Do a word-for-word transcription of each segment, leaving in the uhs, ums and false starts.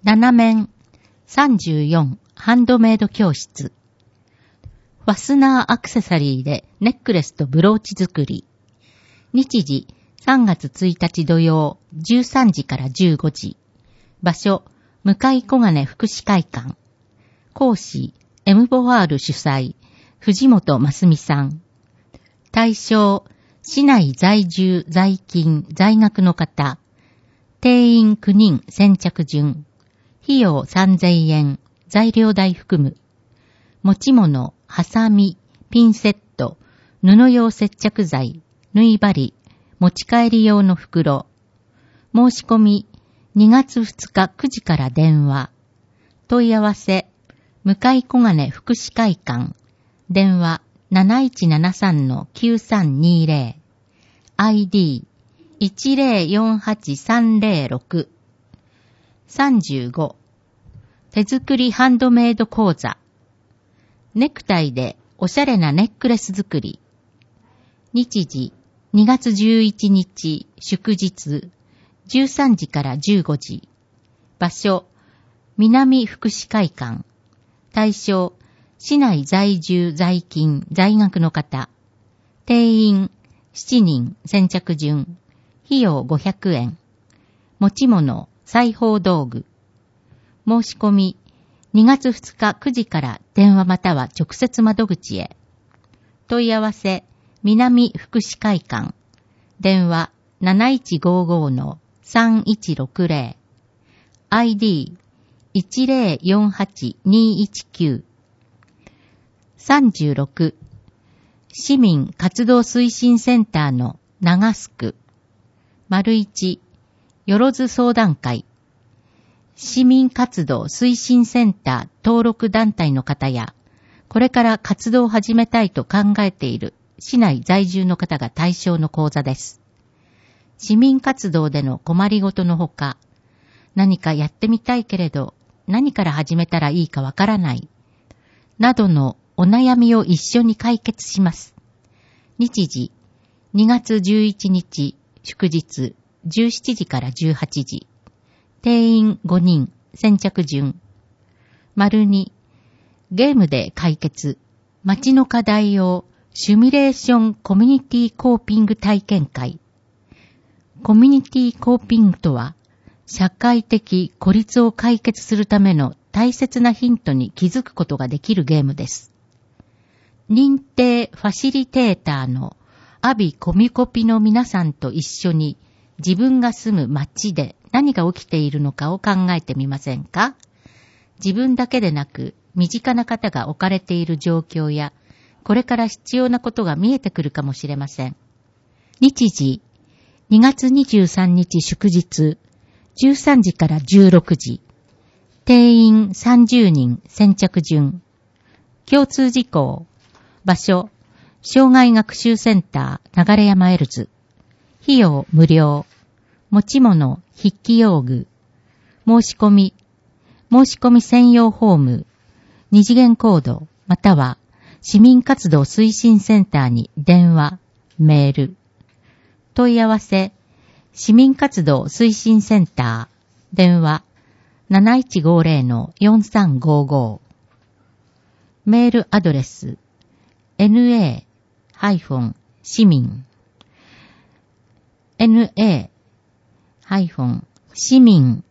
なな面さんじゅうよんハンドメイド教室。ファスナーアクセサリーでネックレスとブローチ作り。日時さんがつついたち土曜じゅうさんじからじゅうごじ。場所向小金福祉会館。講師エムボワール主催藤本真澄さん。対象市内在住在勤在学の方。定員きゅうにん先着順。費用さんぜんえん。材料代含む。持ち物、ハサミ、ピンセット、布用接着剤、縫い針、持ち帰り用の袋。申し込み、にがつふつかくじから電話。問い合わせ、向小金福祉会館。電話 なないちななさんのきゅうさんにゼロ。アイディーいちゼロよんはちさんゼロろく。さんじゅうご。手作りハンドメイド講座。ネクタイでおしゃれなネックレス作り。日時にがつじゅういちにち祝日じゅうさんじからじゅうごじ。場所南福祉会館。対象市内在住在勤在学の方。定員しちにん先着順。費用ごひゃくえん。持ち物裁縫道具。申し込みにがつふつかくじから電話または直接窓口へ。問い合わせ南福祉会館。電話 なないちごごのさんいちろくゼロ。アイディーいちゼロよんはちにいちきゅう。さんじゅうろく。市民活動推進センターの長須区。丸いち。よろず相談会。市民活動推進センター登録団体の方や、これから活動を始めたいと考えている市内在住の方が対象の講座です。市民活動での困りごとのほか、何かやってみたいけれど、何から始めたらいいかわからない、などのお悩みを一緒に解決します。日時、にがつじゅういちにち祝日じゅうしちじからじゅうはちじ。定員ごにん先着順。丸に、ゲームで解決、街の課題をシミュレーションコミュニティコーピング体験会。コミュニティコーピングとは、社会的孤立を解決するための大切なヒントに気づくことができるゲームです。認定ファシリテーターのアビコミコピの皆さんと一緒に自分が住む街で何が起きているのかを考えてみませんか？自分だけでなく身近な方が置かれている状況やこれから必要なことが見えてくるかもしれません。日時にがつにじゅうさんにち祝日じゅうさんじからじゅうろくじ。定員さんじゅうにん先着順。共通事項。場所障害学習センター流山エルズ。費用無料。持ち物筆記用具。申し込み申し込み専用フォーム。二次元コードまたは市民活動推進センターに電話メール。問い合わせ市民活動推進センター電話 なないちごゼロのよんさんごご。メールアドレス エヌエー 市民 エヌエー 市民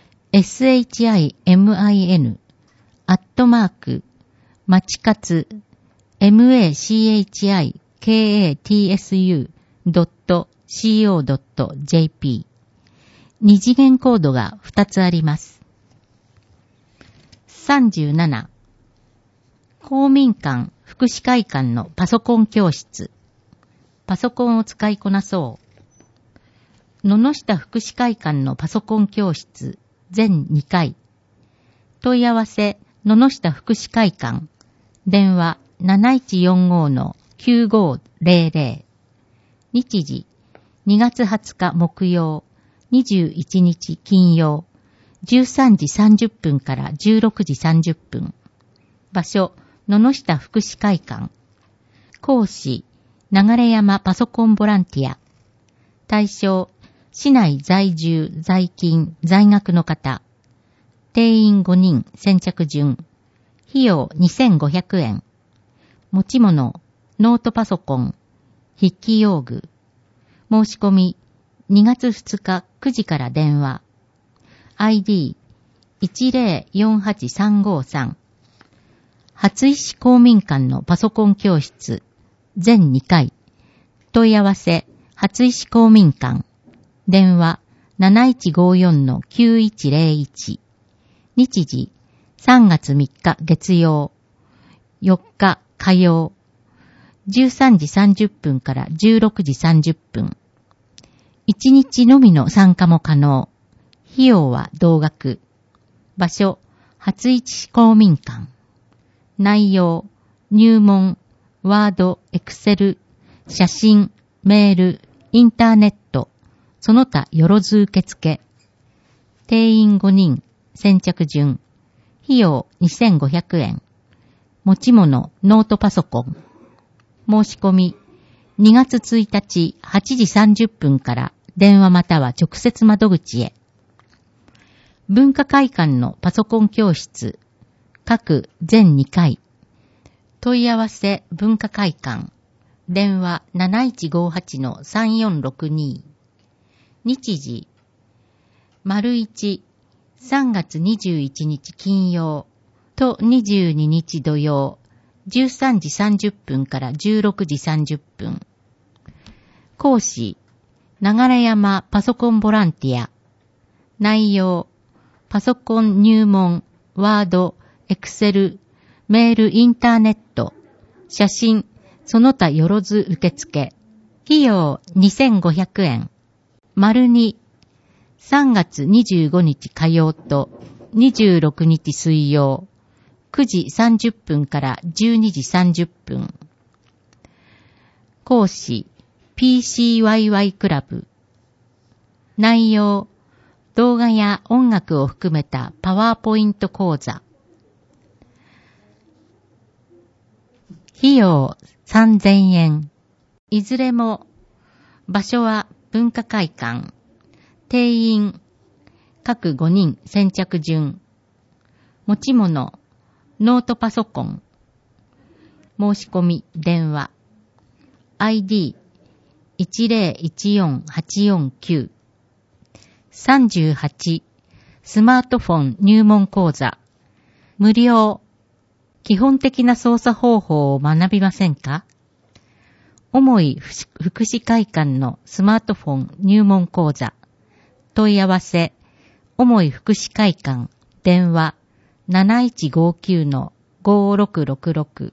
シン アットマークまちかつ マチカツ ドット シーオー ドット ジェーピー。 二次元コードがふたつあります。さんじゅうなな。公民館福祉会館のパソコン教室。パソコンを使いこなそう。野々下福祉会館のパソコン教室全にかい。問い合わせ野々下福祉会館。電話 なないちよんごのきゅうごゼロゼロ。日時にがつはつか木曜にじゅういちにち金曜じゅうさんじさんじゅっぷんからじゅうろくじさんじゅっぷん。場所野々下福祉会館。講師流山パソコンボランティア。対象市内在住在勤在学の方。 定員ごにん先着順。費用にせんごひゃくえん。持ち物、ノートパソコン、筆記用具。申し込み、にがつふつかくじから電話。アイディーいちゼロよんはちさんごさん。初石公民館のパソコン教室、全にかい。問い合わせ、初石公民館。電話、なないちごよんのきゅういちゼロいち。日時、さんがつみっか月曜。よっか火曜。じゅうさんじさんじゅっぷんからじゅうろくじさんじゅっぷん。いちにちのみの参加も可能。費用は同額。場所、初市公民館。内容、入門、ワード、エクセル、写真、メール、インターネット、その他よろず受付。定員ごにん、先着順。費用にせんごひゃくえん。持ち物、ノートパソコン。申し込み、にがつついたちはちじさんじゅっぷんから電話または直接窓口へ。文化会館のパソコン教室、各全にかい。問い合わせ文化会館。電話なないちごはちのさんよんろくに。日時、丸いち、さんがつにじゅういちにち金曜とにじゅうににち土曜、じゅうさんじさんじゅっぷんからじゅうろくじさんじゅっぷん。講師、流山パソコンボランティア。内容、パソコン入門、ワード、エクセル、メールインターネット、写真、その他よろず受付。費用にせんごひゃくえん。丸に、さんがつにじゅうごにち火曜とにじゅうろくにち水曜、くじさんじゅっぷんからじゅうにじさんじゅっぷん。講師、ピーシーワイワイ クラブ。内容、動画や音楽を含めたパワーポイント講座。費用さんぜんえん。いずれも、場所は文化会館。定員、各ごにん先着順。持ち物、ノートパソコン。申し込み、電話。アイディーいちゼロいちよんはちよんきゅう。さんじゅうはち、スマートフォン入門講座。無料。基本的な操作方法を学びませんか？重い福祉会館のスマートフォン入門講座。問い合わせ、重い福祉会館、電話、なないちごきゅうのごろくろくろく。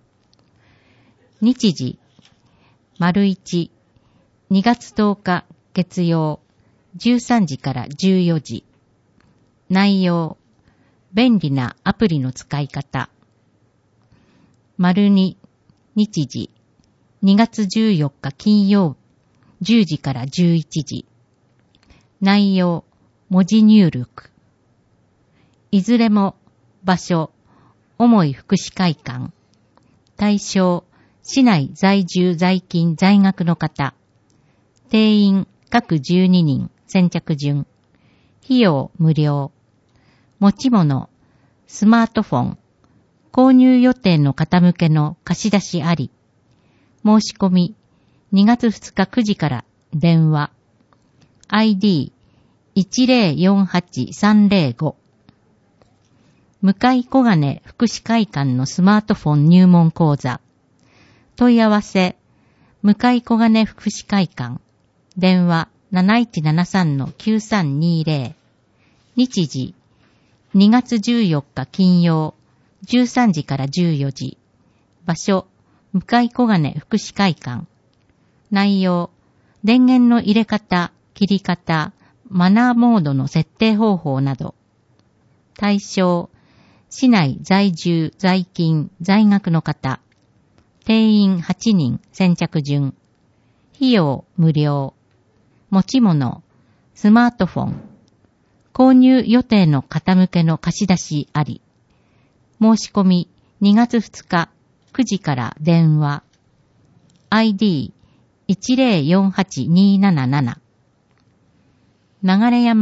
日時、丸いち、にがつとおか月曜、じゅうさんじからじゅうよじ。内容、便利なアプリの使い方。丸に、日時、にがつじゅうよっか金曜、じゅうじからじゅういちじ。内容、文字入力。いずれも、場所、重い福祉会館。対象、市内在住在勤在学の方。定員、各じゅうににん、先着順。費用、無料。持ち物、スマートフォン。購入予定の方向けの貸し出しあり。申し込み、にがつふつかくじから電話。アイディーいちゼロよんはちさんゼロご。向井小金福祉会館のスマートフォン入門講座。問い合わせ、向井小金福祉会館。電話なないちななさんのきゅうさんにゼロ。日時、にがつじゅうよっか金曜、じゅうさんじからじゅうよじ。場所、向井小金福祉会館。内容、電源の入れ方、切り方、マナーモードの設定方法など。対象、市内在住、在勤、在学の方。定員はちにん、先着順。費用、無料。持ち物、スマートフォン。購入予定の方向けの貸し出しあり。申し込み、にがつふつかくじから電話。アイディーいちゼロよんはちにーなななな。流山福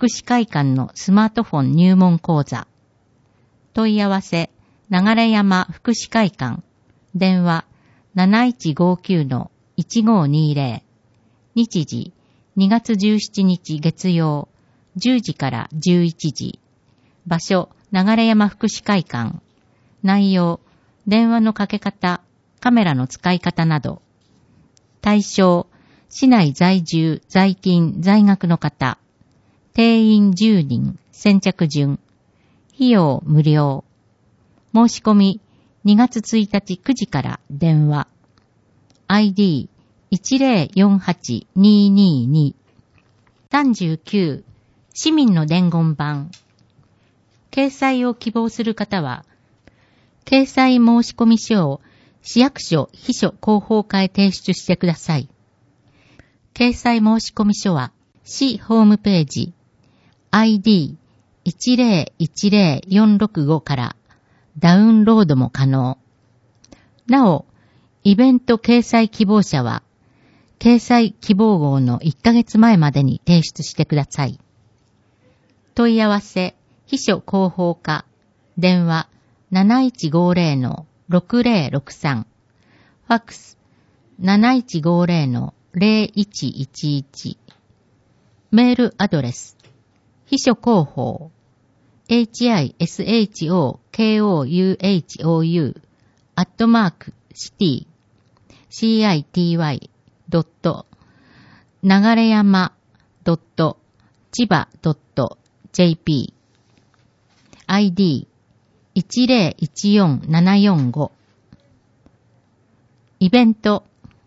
福祉会館のスマートフォン入門講座。問い合わせ、流山福祉会館。電話 なないちごきゅうのいちごにぜろ。日時にがつじゅうしちにち月曜じゅうじからじゅういちじ。場所、流山福祉会館。内容、電話のかけ方、カメラの使い方など。対象、市内在住、在勤、在学の方。定員じゅうにん、先着順。費用無料。申し込み、にがつついたちくじから電話。アイディーいちぜろよんはちにーにーに。さんじゅうきゅう、市民の伝言板。掲載を希望する方は、掲載申込書を市役所秘書広報課へ提出してください。掲載申込書は、市ホームページ アイディーいちぜろいちぜろよんろくご からダウンロードも可能。なお、イベント掲載希望者は、掲載希望号のいっかげつまえまでに提出してください。問い合わせ、秘書広報課、電話 なないちごぜろのろくぜろろくさん、ファックス なないちごぜろのぜろいちいちいち、メールアドレス、秘書広報、エイチアイエスエイチオーケーオーユーエイチオーユー アットマークシティ シーアイティーワイ ドット流山ドット千葉ドットジェーピー アイディーいちぜろいちよんななよんご。イベント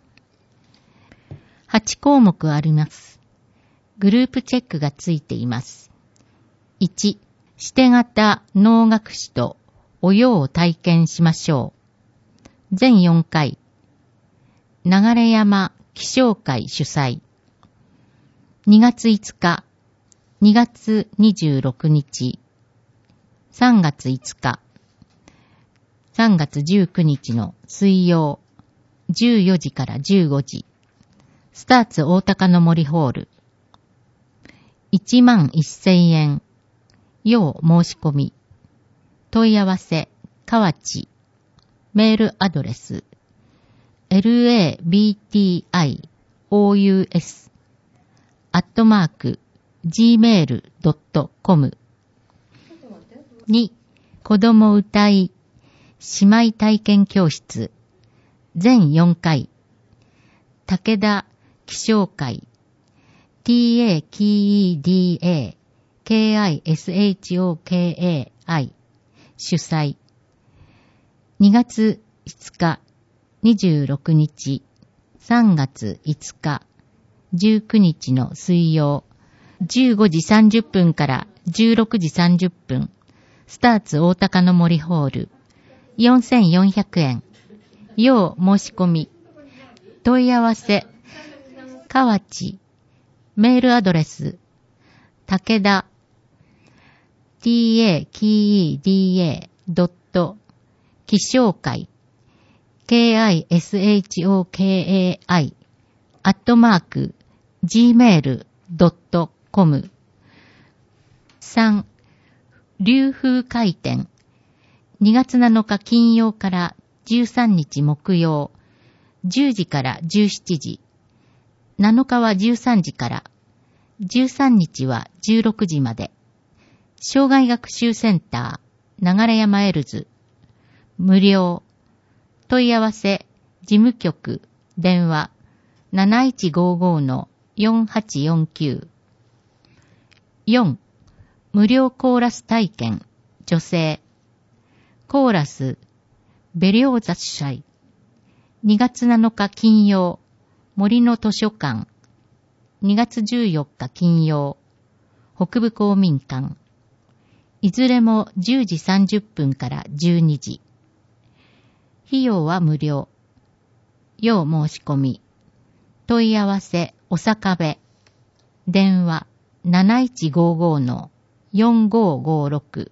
はちこうもくあります。グループチェックがついています。いち、指定型能楽師とお謡を体験しましょう。全よんかい。流山気象会主催。にがついつか、にがつにじゅうろくにち、さんがついつか、さんがつじゅうくにちの水曜、じゅうよじからじゅうごじ、スターツ大高の森ホール。いちまんせんえん。要申し込み。問い合わせ、河内。メールアドレス、ラブトウス、アットマーク、ジーメールドットコム。に、子供歌い、姉妹体験教室。全よんかい。武田気象会。ティーエーキーイーディーエーケーアイエスエイチオーケーエーアイ 主催。にがついつか、にじゅうろくにち、さんがついつか、じゅうくにちの水曜、じゅうごじさんじゅっぷんからじゅうろくじさんじゅっぷん、スターツ大高の森ホール、よんせんよんひゃくえん。要申し込み。問い合わせ、河内。メールアドレス、武田、ティーエーキーイーディーエードット気象会、ケーアイエスエイチオーケーエーアイ、アットマーク、ジーメールドットコム。さん、流風回転。にがつなのか金曜からじゅうさんにち木曜、じゅうじからじゅうしちじ。なのかはじゅうさんじから、じゅうさんにちはじゅうろくじまで。障害学習センター、流山エルズ。無料。問い合わせ、事務局、電話、なないちごごのよんはちよんきゅう。よん、無料コーラス体験、女性。コーラス、ベリョーザ主催。にがつなのか金曜、森の図書館。にがつじゅうよっか金曜、北部公民館。いずれもじゅうじさんじゅっぷんからじゅうにじ。費用は無料。要申し込み。問い合わせ、おさかべ。電話、なないちごごのよんごごろく。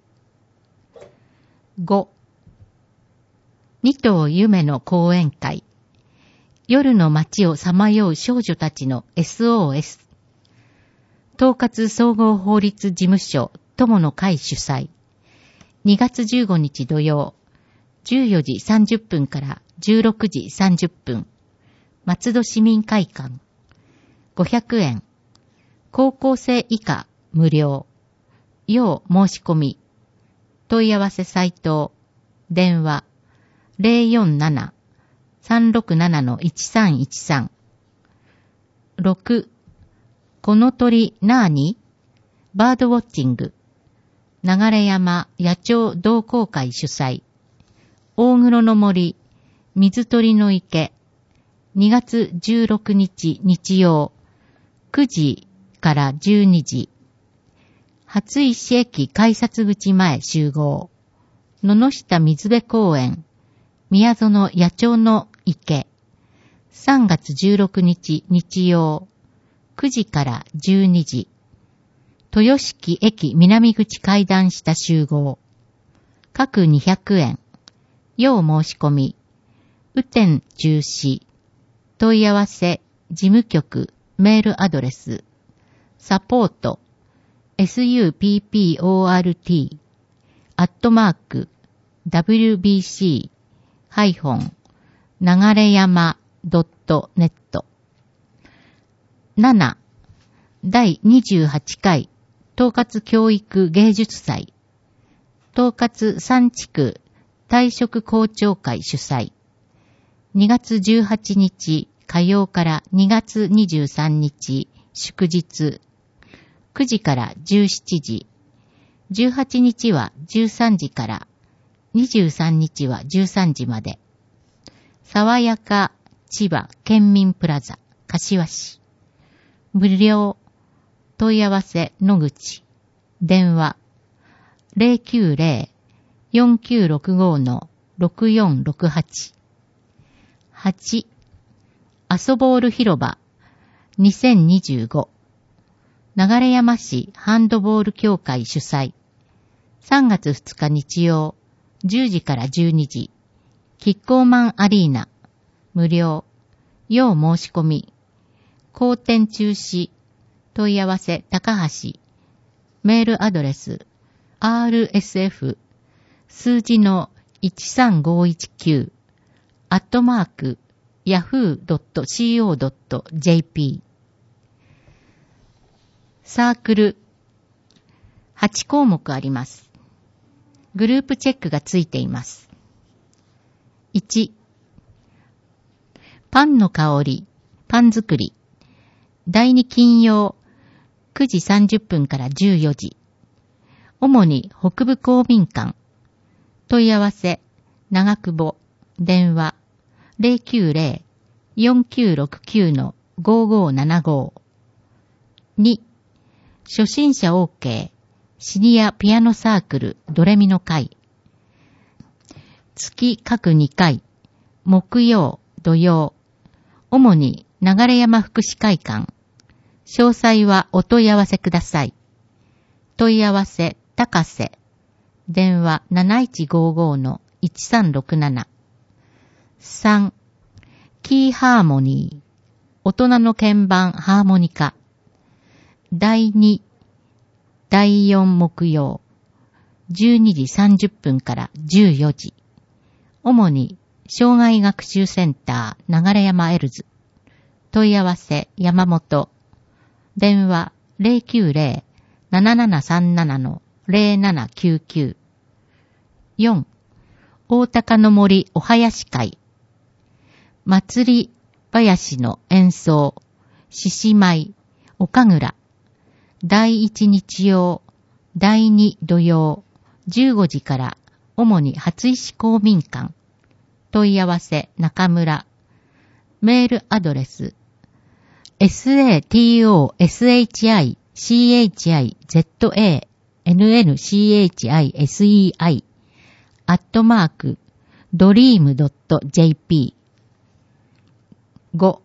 ご、二頭夢の講演会。夜の街をさまよう少女たちの エスオーエス。 統括総合法律事務所友の会主催。にがつじゅうごにち土曜、じゅうよじさんじゅっぷんからじゅうろくじさんじゅっぷん。松戸市民会館。ごひゃくえん。高校生以下無料。要申し込み。問い合わせサイト。電話。ゼロよんなな さんろくなな いちさんいちさん。ろく. この鳥なーに？バードウォッチング。流山野鳥同好会主催。大黒の森、水鳥の池。にがつじゅうろくにち日曜、くじからじゅうにじ。初石駅改札口前集合。野々下水辺公園、宮園野鳥の池。さんがつじゅうろくにち日曜、くじからじゅうにじ。豊敷駅南口階段下集合。各にひゃくえん。要申し込み。雨天中止。問い合わせ、事務局、メールアドレス。サポート、support、アットマーク、wbc-流山 .net。なな. 第にじゅうはちかい統括教育芸術祭。統括三地区退職校長会主催。にがつじゅうはちにち火曜からにがつにじゅうさんにち祝日。くじからじゅうしちじ。じゅうはちにちはじゅうさんじから、にじゅうさんにちはじゅうさんじまで。爽やか千葉県民プラザ柏市。無料。問い合わせ野口。電話。ゼロきゅうゼロ よんきゅうろくご ろくよんろくはち。はち. 遊ぼーる広場にせんにじゅうご。流山市ハンドボール協会主催。さんがつふつか日曜、じゅうじからじゅうにじ。キッコーマンアリーナ。無料。要申し込み。後転中止。問い合わせ高橋。メールアドレス。アールエスエフ 数字のいちさんごいちきゅうアットマークヤフー ドット コー ドット ジェーピー。 サークルはちこうもくあります。グループチェックがついています。いち. パンの香りパン作り。だいに金曜くじさんじゅっぷんからじゅうよじ。主に北部公民館。問い合わせ長久保。電話ゼロきゅうゼロ よんきゅうろくきゅう ごごななご。に. 初心者 OK シニアピアノサークルドレミの会。月各にかい木曜土曜。主に流山福祉会館。詳細はお問い合わせください。問い合わせ高瀬。電話なないちごごのいちさんろくなな。さん. キーハーモニー。大人の鍵盤ハーモニカ。だいに、だいよん木曜。じゅうにじさんじゅっぷんからじゅうよじ。主に障害学習センター流山エルズ。問い合わせ山本。電話ゼロきゅうゼロ ななななさんなな ゼロななきゅうきゅう。よん. 大高の森お囃子会。祭り囃子の演奏。獅子舞岡倉。だいいち日曜、だいに土曜、じゅうごじから主に初石公民館。問い合わせ中村。メールアドレスエスエーティーオーエスエイチアイシーエイチアイゼットエーエヌエヌシーエイチアイエスイーアイ アットマークドリームドットジェーピー。 ご.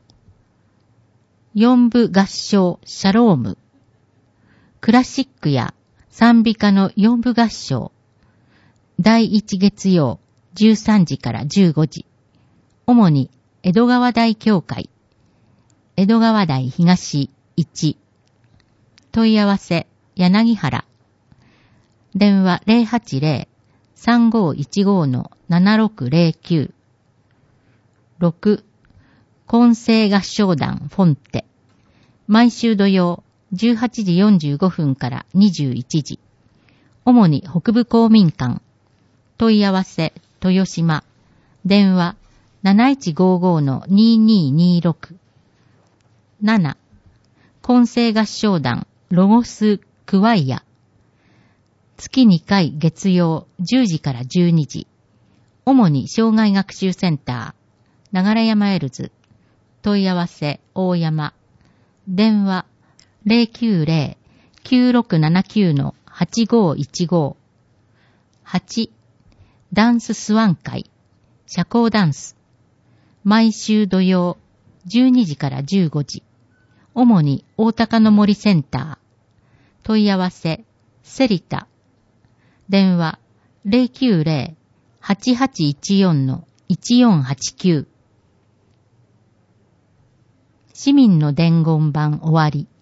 四部合唱シャローム。クラシックや賛美歌の四部合唱。だいいち月曜じゅうさんじからじゅうごじ。主に江戸川台教会。江戸川台東いち。 問い合わせ、柳原。電話 ゼロはちゼロ さんごいちご ななろくゼロきゅう。ろく. 混声合唱団フォンテ。毎週土曜じゅうはちじよんじゅうごふんからにじゅういちじ。主に北部公民館。問い合わせ、豊島。電話 なないちごご のにににろく。なな. 混声合唱団ロゴスクワイア。月にかい月曜じゅうじからじゅうにじ。主に障害学習センター、流山エルズ。問い合わせ、大山。電話、ゼロきゅうゼロ きゅうろくななきゅう のはちごいちご。はち. ダンススワン会、社交ダンス。毎週土曜、じゅうにじからじゅうごじ。主に大高の森センター。問い合わせ、セリタ。電話、ゼロきゅうゼロ はちはちいちよん のいちよんはちきゅう。市民の伝言版終わり。